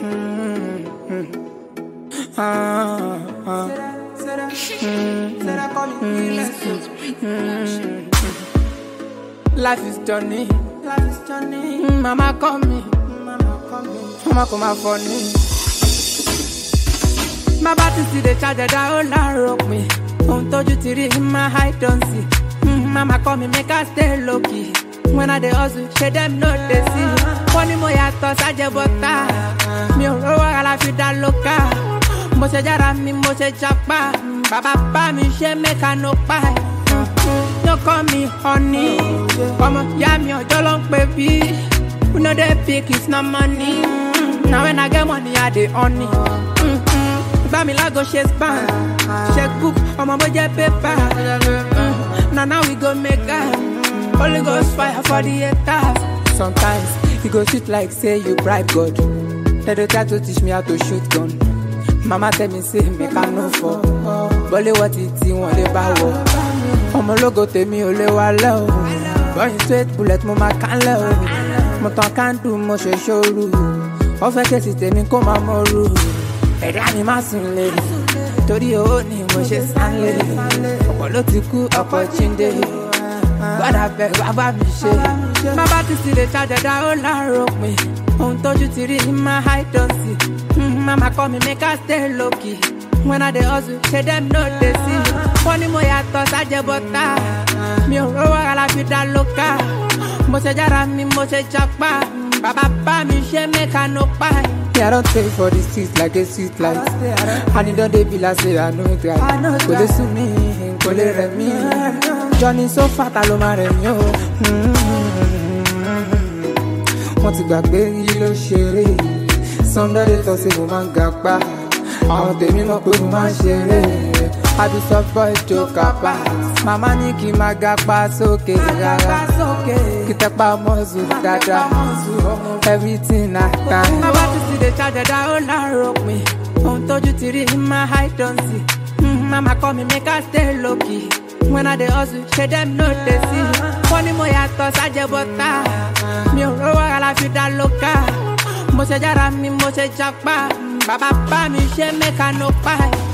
Life is journey. Mama call me. Mama come out for me. My battery see the charger that all rock me. Told you to read my height don't see. Mama call me make I stay low key. When I dey hustle, say them know they see. Money mo yato saje bota. Mi ò rówó ala fi dá lóka. Mo ṣe jára mi mo ṣe japa. Baba bá mi ṣe make I no pie. No call me honey. Ọmọ ìyá mi ọjọ́ ló ń pè bí. We know they pick it's not money. Now when I get money I dey honey. Bá mi lágo ṣe span. Check book ọmọ mo jẹ paper. Now we go make that. Holy Ghost fire for the haters. Sometimes it go sweet like say you bribe God. They don't try to teach me how to shoot gun. Mama tell me say make I no fall. Bọ́lé what it wọ́n lè bá wọ̀. Ọmọ ológo tèmi ò lè wá lẹ́ o. Bọ́yìn straight bullet mo máa kán lẹ́ o. Mo tàn kándù mo ṣe ṣòru. Wọ́n fẹ́ kẹ́sì tèmi kó máa mọ́rú. Ẹ̀dá mi má sùn lè. Torí owó ni mo ṣe sánlé. Ọ̀pọ̀ ló ti kú ọ̀pọ̀ jíǹde. Gbọ́dọ̀ bẹ̀ wá bá mi ṣe. Má bá ti sì lè ṣàjẹ̀ dá ó láàárọ̀ pé. Ohun tójú ti rí in my high don't see. Mama call me make I stay low key. When I dey hustle, say them know they see. Wọ́n ní mo yàtọ̀ sájẹ̀ bọ́tà. Mi ò rówó ala fi dá lóka. Mo ṣe jára mi mo ṣe japa. Baba bá mi ṣe make I no pie. Yeah, I don't pay for the streets like a street light. And it don't dey be like say I know it right. Kò lè sùn mí, kò lè rẹ̀ mí. Johnny so fat ló máa rẹ̀ mí o. Wọ́n ti gbàgbé yìí ló ṣeré. Somebody talk say mo máa ń ga pa. Àwọn tèmi mọ̀ pé mo máa ń ṣeré. Àbí soft boy joker pass. Màmá ní kí n máa ga pa sókè rárá. Kí tẹpá mọ́sù dáadáa. Everything I can. Bàbá ti sì lè ṣàjẹ̀ dá ó láàárọ̀ pé. Ohun tójú ti rí in my high don't see. Mama call me make I stay low key. When I dey hustle, say them know they see. Wọ́n ní mo yàtọ̀ sájẹ̀ bọ́tà. Mi ò rówó ala fi dá lóka. Mo ṣe jára mi mo ṣe japa. Baba bá mi ṣe make I no pie.